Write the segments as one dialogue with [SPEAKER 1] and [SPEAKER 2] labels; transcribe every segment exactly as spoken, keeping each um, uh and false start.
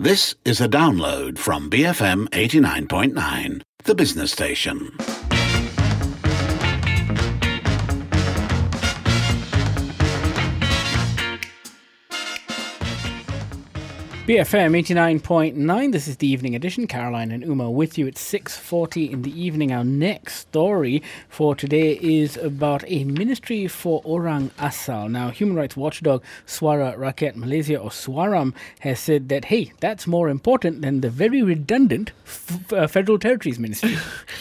[SPEAKER 1] This is a download from B F M eighty-nine point nine, the business station.
[SPEAKER 2] B F M eighty-nine point nine, this is the evening edition. Caroline and Uma with you at six forty in the evening. Our next story for today is about a ministry for Orang Asal. Now, human rights watchdog Suara Rakyat Malaysia, or Suaram, has said that, hey, that's more important than the very redundant f- uh, Federal Territories Ministry.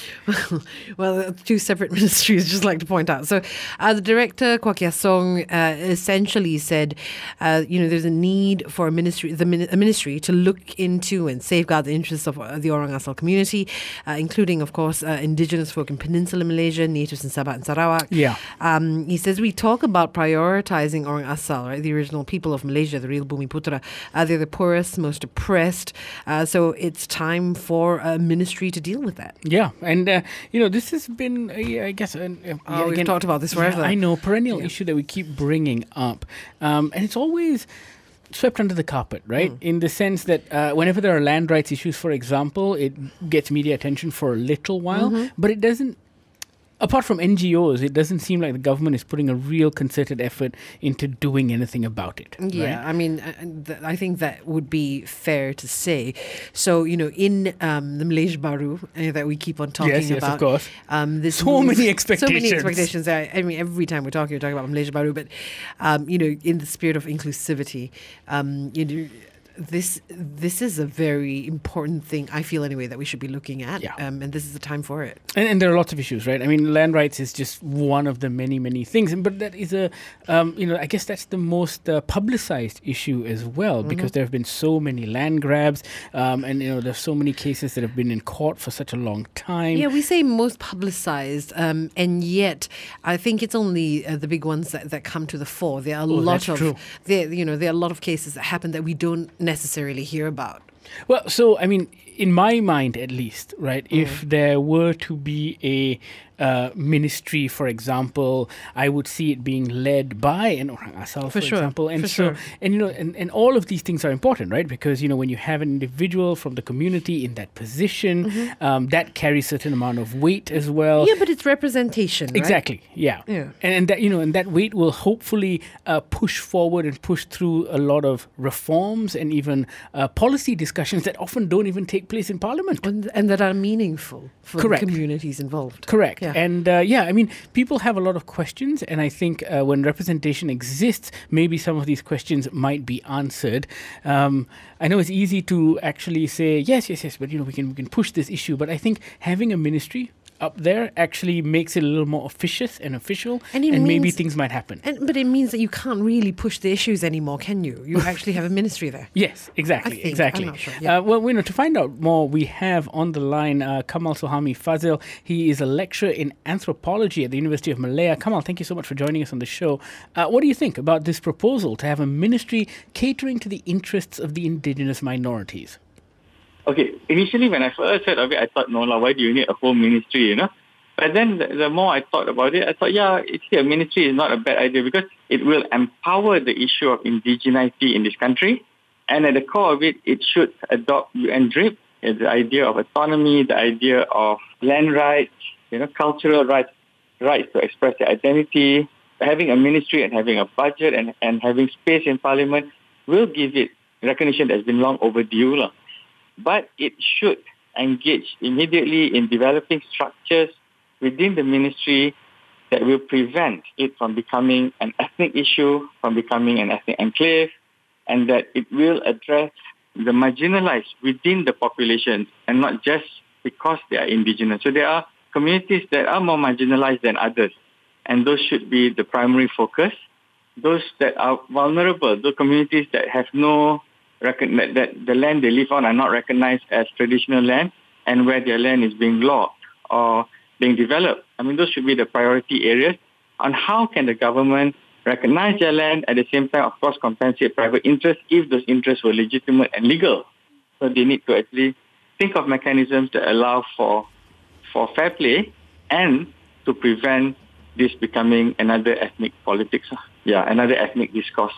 [SPEAKER 3] Well, two separate ministries, just like to point out. So uh, the director, Kwok Yasong, uh, essentially said, uh, you know, there's a need for a ministry, the min- a ministry to look into and safeguard the interests of uh, the Orang Asal community, uh, including, of course, uh, indigenous folk in Peninsular Malaysia, natives in Sabah and Sarawak.
[SPEAKER 2] Yeah.
[SPEAKER 3] Um, he says we talk about prioritizing Orang Asal, right, the original people of Malaysia, the real Bumi Putra. Uh, they're the poorest, most oppressed. Uh, so it's time for a ministry to deal with that.
[SPEAKER 2] Yeah, and uh, you know, this has been, uh, I guess, uh, uh,
[SPEAKER 3] Oh, we've
[SPEAKER 2] again,
[SPEAKER 3] talked about this forever.
[SPEAKER 2] Yeah, I know, perennial
[SPEAKER 3] Yeah.
[SPEAKER 2] issue that we keep bringing up, um, and it's always swept under the carpet, right? Mm. In the sense that uh, whenever there are land rights issues, for example, it gets media attention for a little while, mm-hmm. but it doesn't. Apart from N G Os, it doesn't seem like the government is putting a real concerted effort into doing anything about it.
[SPEAKER 3] Yeah,
[SPEAKER 2] right?
[SPEAKER 3] I mean, I think that would be fair to say. So, you know, in um, the Malaysia Baru uh, that we keep on talking
[SPEAKER 2] yes, yes,
[SPEAKER 3] about.
[SPEAKER 2] Of course.
[SPEAKER 3] Um, this
[SPEAKER 2] so
[SPEAKER 3] move,
[SPEAKER 2] many expectations.
[SPEAKER 3] So many expectations. I, I mean, every time we're talking, we're talking about Malaysia Baru, but, um, you know, in the spirit of inclusivity, um, you know, This this is a very important thing, I feel anyway, that we should be looking at.
[SPEAKER 2] Yeah.
[SPEAKER 3] Um, and this is the time for it.
[SPEAKER 2] And, and there are lots of issues, right? I mean, land rights is just one of the many, many things. But that is a, um, you know, I guess that's the most uh, publicized issue as well, because mm-hmm. there have been so many land grabs. Um, and, you know, there's so many cases that have been in court for such a long time.
[SPEAKER 3] Yeah, we say most publicized. Um, and yet, I think it's only uh, the big ones that, that come to the fore. There are a
[SPEAKER 2] oh,
[SPEAKER 3] lot
[SPEAKER 2] that's
[SPEAKER 3] of,
[SPEAKER 2] true.
[SPEAKER 3] there, you know, there are a lot of cases that happen that we don't necessarily hear about.
[SPEAKER 2] Well, so, I mean, in my mind at least, right, mm. if there were to be a uh, ministry, for example, I would see it being led by an Orang Asal, for, for sure. example. And
[SPEAKER 3] for
[SPEAKER 2] so,
[SPEAKER 3] sure.
[SPEAKER 2] and you know, and, and all of these things are important, right? Because, you know, when you have an individual from the community in that position, mm-hmm. um, that carries a certain amount of weight as well.
[SPEAKER 3] Yeah, but it's representation, right?
[SPEAKER 2] Exactly, yeah.
[SPEAKER 3] yeah.
[SPEAKER 2] And, and that, you know, and that weight will hopefully uh, push forward and push through a lot of reforms and even uh, policy discussions that often don't even take place in Parliament.
[SPEAKER 3] And, and that are meaningful for
[SPEAKER 2] Correct.
[SPEAKER 3] the communities involved.
[SPEAKER 2] Correct.
[SPEAKER 3] Yeah.
[SPEAKER 2] And uh, yeah, I mean, people have a lot of questions, and I think uh, when representation exists, maybe some of these questions might be answered. Um, I know it's easy to actually say, yes, yes, yes, but, you know, we can we can push this issue. But I think having a ministry up there actually makes it a little more officious and official, and, and means, maybe things might happen.
[SPEAKER 3] And, but it means that you can't really push the issues anymore, can you? You actually have a ministry there.
[SPEAKER 2] Yes, exactly,
[SPEAKER 3] I think.
[SPEAKER 2] exactly.
[SPEAKER 3] I'm not sure. Yeah.
[SPEAKER 2] Uh, well, you know, to find out more, we have on the line uh, Kamal Sohami Fazil. He is a lecturer in anthropology at the University of Malaya. Kamal, thank you so much for joining us on the show. Uh, what do you think about this proposal to have a ministry catering to the interests of the indigenous minorities?
[SPEAKER 4] Okay, initially when I first heard of it, I thought, no, lah, why do you need a whole ministry, you know? But then the, the more I thought about it, I thought, yeah, actually a ministry is not a bad idea because it will empower the issue of indigeneity in this country. And at the core of it, it should adopt U N DRIP, the idea of autonomy, the idea of land rights, you know, cultural rights, rights to express their identity. Having a ministry and having a budget and, and having space in Parliament will give it recognition that's been long overdue, lah. But it should engage immediately in developing structures within the ministry that will prevent it from becoming an ethnic issue, from becoming an ethnic enclave, and that it will address the marginalized within the population and not just because they are indigenous. So there are communities that are more marginalized than others, and those should be the primary focus. Those that are vulnerable, those communities that have no Recognize that the land they live on are not recognized as traditional land and where their land is being logged or being developed. I mean, those should be the priority areas on how can the government recognize their land, at the same time, of course, compensate private interests if those interests were legitimate and legal. So they need to actually think of mechanisms that allow for for fair play and to prevent this becoming another ethnic politics. Yeah, another ethnic discourse.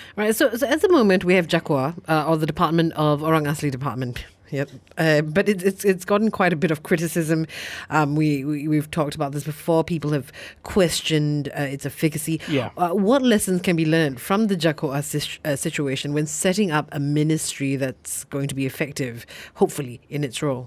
[SPEAKER 3] Right. So, so at the moment, we have Jakwa, uh, or the Department of Orang Asli Department. Yep. Uh, but it, it's it's gotten quite a bit of criticism. Um, we, we, we've talked about this before. People have questioned uh, its efficacy.
[SPEAKER 2] Yeah.
[SPEAKER 3] Uh, what lessons can be learned from the Jakwa sis- uh, situation when setting up a ministry that's going to be effective, hopefully, in its role?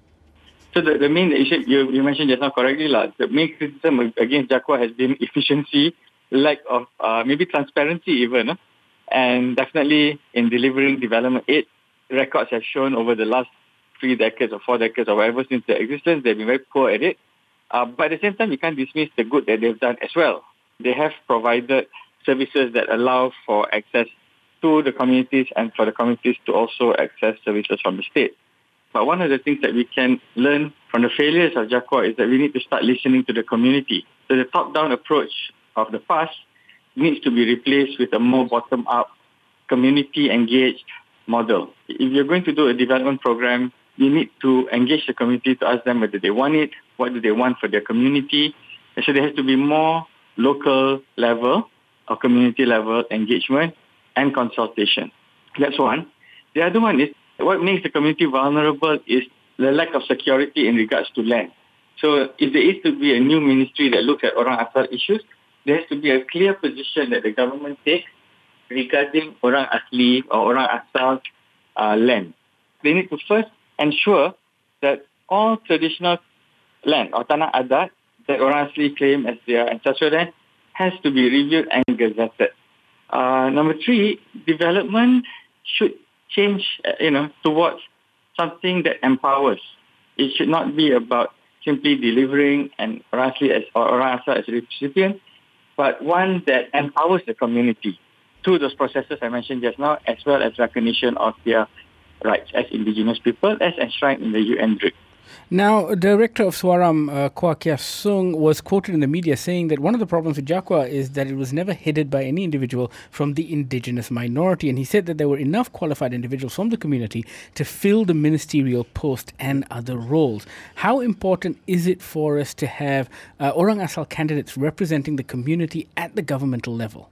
[SPEAKER 4] So the, the main issue you, you mentioned just now correctly, la, the main criticism against Jakwa has been efficiency, lack of uh, maybe transparency even, uh, and definitely in delivering development aid. Records have shown over the last three decades or four decades or whatever since their existence, they've been very poor at it. Uh, but at the same time, you can't dismiss the good that they've done as well. They have provided services that allow for access to the communities and for the communities to also access services from the state. But one of the things that we can learn from the failures of Jakwa is that we need to start listening to the community. So the top-down approach of the past needs to be replaced with a more bottom-up, community-engaged model. If you're going to do a development program, you need to engage the community to ask them whether they want it, what do they want for their community. And so there has to be more local level or community level engagement and consultation. That's one. The other one is what makes the community vulnerable is the lack of security in regards to land. So if there is to be a new ministry that looks at Orang Asal issues, there has to be a clear position that the government takes regarding Orang Asli or Orang Asal uh, land. They need to first ensure that all traditional land or Tanah Adat that Orang Asli claim as their ancestral land has to be reviewed and gazetted. Uh, number three, development should change, uh, you know, towards something that empowers. It should not be about simply delivering an Orang Asli as, or Orang Asal as a recipient, but one that empowers the community through those processes I mentioned just now, as well as recognition of their rights as indigenous people, as enshrined in the U N D R I C.
[SPEAKER 2] Now, Director of Swaram, uh, Kwa Kia Sung, was quoted in the media saying that one of the problems with Jakwa is that it was never headed by any individual from the indigenous minority. And he said that there were enough qualified individuals from the community to fill the ministerial post and other roles. How important is it for us to have uh, Orang Asal candidates representing the community at the governmental level?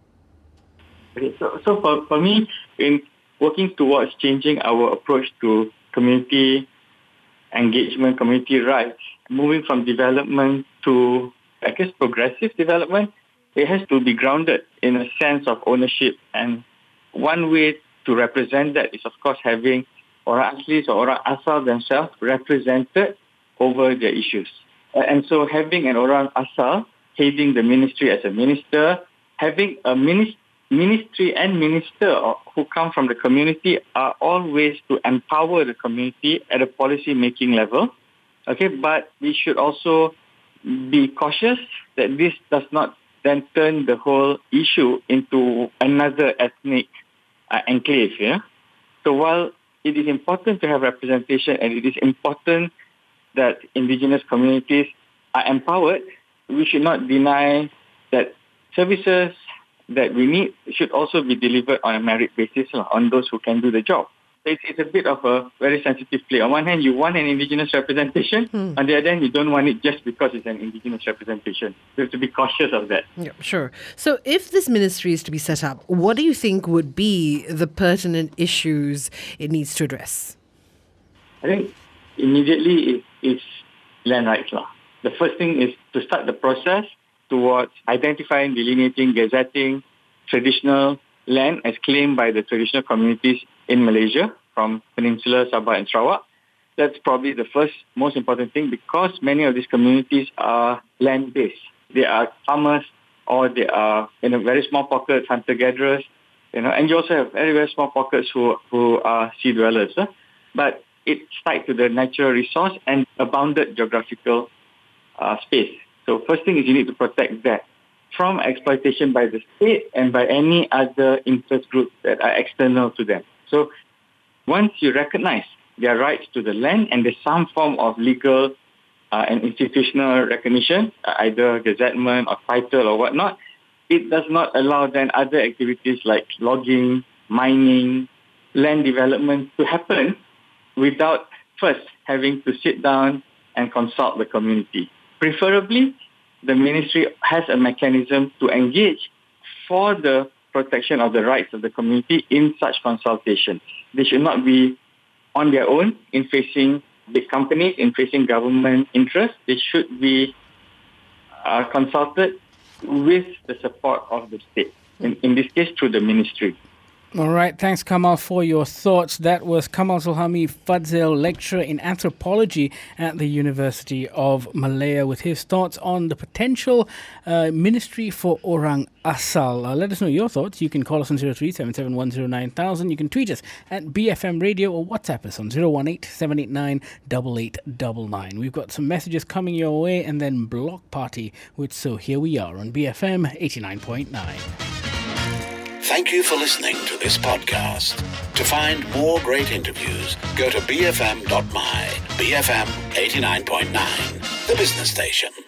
[SPEAKER 4] Okay, so, so for, for me, in working towards changing our approach to community engagement, community rights, moving from development to, I guess, progressive development, it has to be grounded in a sense of ownership. And one way to represent that is, of course, having Orang Asli or Orang Asal themselves represented over their issues. And so having an Orang Asal heading the ministry as a minister, having a ministry Ministry and minister who come from the community are all ways to empower the community at a policy-making level. Okay, but we should also be cautious that this does not then turn the whole issue into another ethnic uh, enclave. Yeah. So while it is important to have representation and it is important that indigenous communities are empowered, we should not deny that services that we need should also be delivered on a merit basis on those who can do the job. It's, it's a bit of a very sensitive play. On one hand, you want an indigenous representation. Hmm. On the other hand, you don't want it just because it's an indigenous representation. You have to be cautious of that.
[SPEAKER 3] Yeah, sure. So if this ministry is to be set up, what do you think would be the pertinent issues it needs to address?
[SPEAKER 4] I think immediately it's land rights law. The first thing is to start the process towards identifying, delineating, gazetting traditional land as claimed by the traditional communities in Malaysia from Peninsula, Sabah and Sarawak. That's probably the first most important thing because many of these communities are land-based. They are farmers or they are in a very small pockets, hunter-gatherers, you know, and you also have very, very small pockets who, who are sea dwellers. Huh? But it's tied to the natural resource and a bounded geographical uh, space. So first thing is you need to protect that from exploitation by the state and by any other interest groups that are external to them. So once you recognize their rights to the land and there's some form of legal uh, and institutional recognition, uh, either gazettement or title or whatnot, it does not allow then other activities like logging, mining, land development to happen without first having to sit down and consult the community. Preferably, the ministry has a mechanism to engage for the protection of the rights of the community in such consultation. They should not be on their own in facing big companies, in facing government interests. They should be uh, consulted with the support of the state, in, in this case through the ministry.
[SPEAKER 2] All right, thanks Kamal for your thoughts. That was Kamal Sulhami Fadzil, lecturer in anthropology at the University of Malaya, with his thoughts on the potential uh, ministry for Orang Asal. Uh, let us know your thoughts. You can call us on zero three seven seven one zero nine thousand. You can tweet us at B F M Radio or WhatsApp us on zero one eight seven eight nine eight eight nine nine. We've got some messages coming your way and then Block Party with So Here We Are on B F M eighty-nine point nine.
[SPEAKER 1] Thank you for listening to this podcast. To find more great interviews, go to b f m dot my. B F M eighty-nine point nine, the business station.